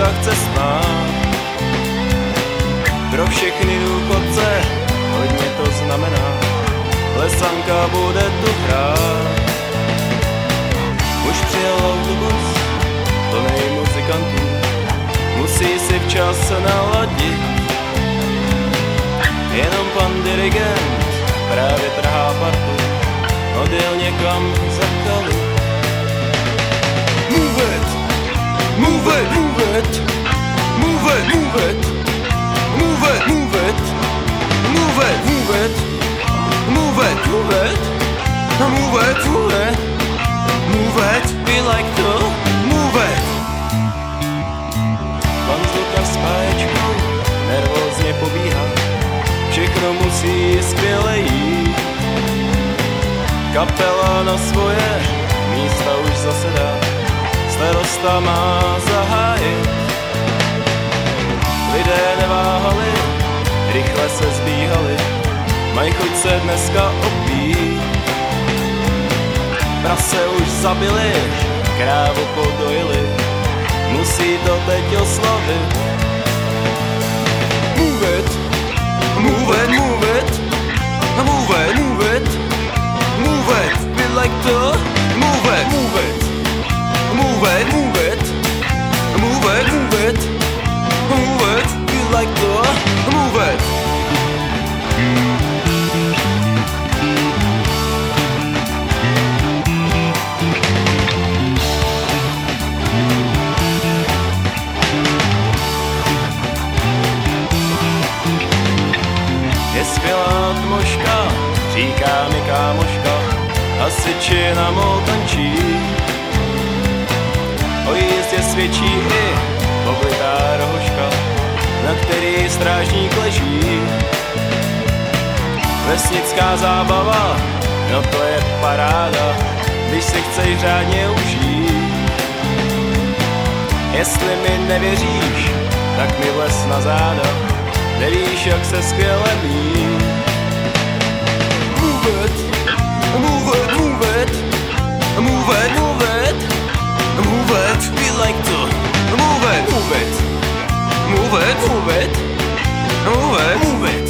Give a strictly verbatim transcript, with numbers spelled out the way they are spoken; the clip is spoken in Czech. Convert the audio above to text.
dneska chce spát. Pro všechny důchodce hodně to znamená, Lesanka bude tu hrát. Už přijel autobus plnej muzikantů, musí si včas naladit. Jenom pan dirigent právě trhá partu, odjel někam za Kali. Move it, move it, move it, move it, move it, move it, move it, move it, move it, move it, move it, move it, move it, move it, we like to move it. Pan zvukař s páječkou nervózně pobíhá, všechno musí skvěle jít. Kapela na svoje místa už zasedá, starosta má zahájit. Lidé neváhali, rychle se zbíhali, mají chuť se dneska opít. Prase už zabili, krávu podojili, musí to teď oslavit. Move it, move it, move it, move it, move it, move it, we like to move it, move it, move it, move it, move it, move it, move it, we like to move it. Je skvělá atmoška, říká mi kámoška, hasiči na mol tančí. O jízdě svědčí i oblitá rohoška, na který strážník leží. Vesnická zábava, no to je paráda, když si chceš řádně užít. Jestli mi nevěříš, tak mi vlez na záda, nevíš, jak se skvěle mí. Move it, move it, move it, move it, move it, move it, we like to move it, move it, move it, move it, move it, move it.